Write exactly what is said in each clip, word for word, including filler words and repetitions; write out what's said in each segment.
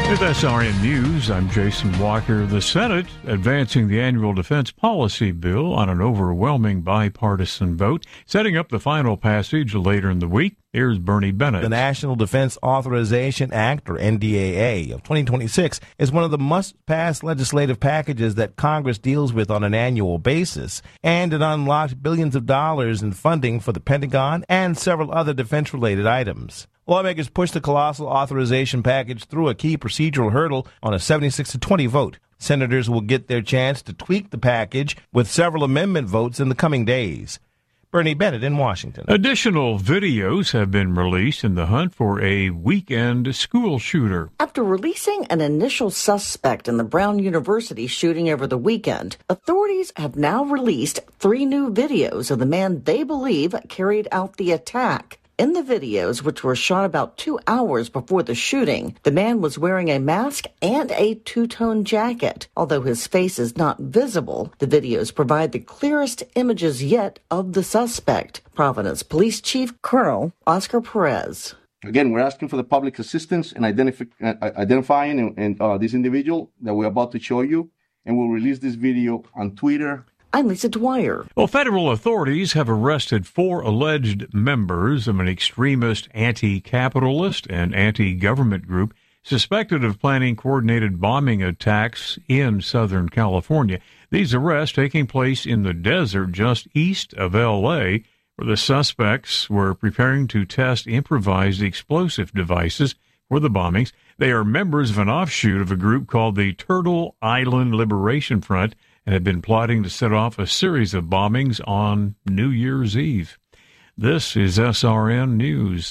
With S R N News, I'm Jason Walker. The Senate advancing the annual defense policy bill on an overwhelming bipartisan vote, setting up the final passage later in the week. Here's Bernie Bennett. The National Defense Authorization Act, or N D A A, of twenty twenty-six is one of the must-pass legislative packages that Congress deals with on an annual basis, and it unlocked billions of dollars in funding for the Pentagon and several other defense-related items. Lawmakers pushed the colossal authorization package through a key procedural hurdle on a seventy-six to twenty vote. Senators will get their chance to tweak the package with several amendment votes in the coming days. Bernie Bennett in Washington. Additional videos have been released in the hunt for a weekend school shooter. After releasing an initial suspect in the Brown University shooting over the weekend, authorities have now released three new videos of the man they believe carried out the attack. In the videos, which were shot about two hours before the shooting, the man was wearing a mask and a two-tone jacket. Although his face is not visible, the videos provide the clearest images yet of the suspect. Providence Police Chief Colonel Oscar Perez. Again, we're asking for the public assistance in identif- uh, identifying and, and, uh, this individual that we're about to show you, and we'll release this video on Twitter. I'm Lisa Dwyer. Well, federal authorities have arrested four alleged members of an extremist anti-capitalist and anti-government group suspected of planning coordinated bombing attacks in Southern California. These arrests taking place in the desert just east of L A, where the suspects were preparing to test improvised explosive devices for the bombings. They are members of an offshoot of a group called the Turtle Island Liberation Front, and had been plotting to set off a series of bombings on New Year's Eve. This is S R N News.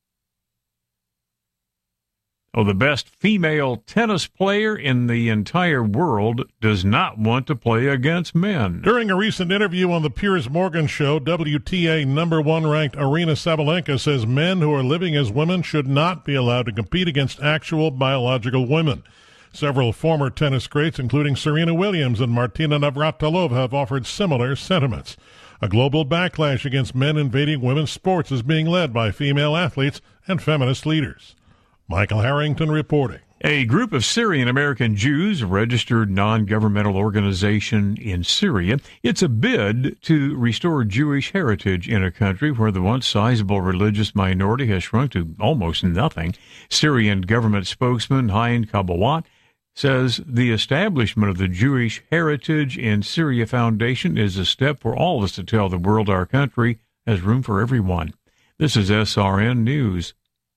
Oh, the best female tennis player in the entire world does not want to play against men. During a recent interview on the Piers Morgan Show, W T A number one ranked Aryna Sabalenka says men who are living as women should not be allowed to compete against actual biological women. Several former tennis greats, including Serena Williams and Martina Navratilova, have offered similar sentiments. A global backlash against men invading women's sports is being led by female athletes and feminist leaders. Michael Harrington reporting. A group of Syrian-American Jews, a registered non-governmental organization in Syria. It's a bid to restore Jewish heritage in a country where the once sizable religious minority has shrunk to almost nothing. Syrian government spokesman Hein Kabawat says the establishment of the Jewish Heritage in Syria Foundation is a step for all of us to tell the world our country has room for everyone. This is S R N News.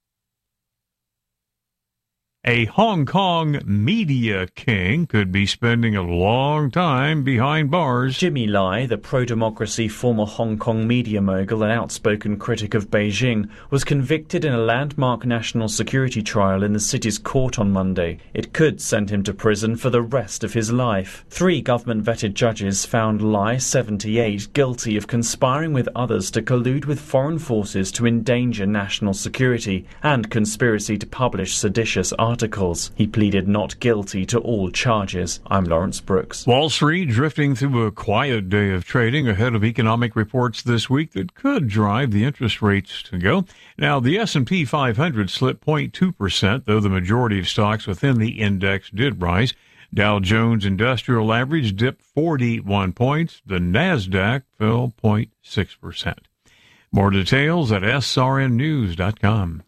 A Hong Kong media king could be spending a long time behind bars. Jimmy Lai, the pro-democracy former Hong Kong media mogul and outspoken critic of Beijing, was convicted in a landmark national security trial in the city's court on Monday. It could send him to prison for the rest of his life. Three government-vetted judges found Lai, seventy-eight, guilty of conspiring with others to collude with foreign forces to endanger national security and conspiracy to publish seditious articles. Articles. He pleaded not guilty to all charges. I'm Lawrence Brooks. Wall Street drifting through a quiet day of trading ahead of economic reports this week that could drive the interest rates to go. Now, the S and P five hundred slipped zero point two percent, though the majority of stocks within the index did rise. Dow Jones Industrial Average dipped forty-one points. The NASDAQ fell zero point six percent. More details at S R N news dot com.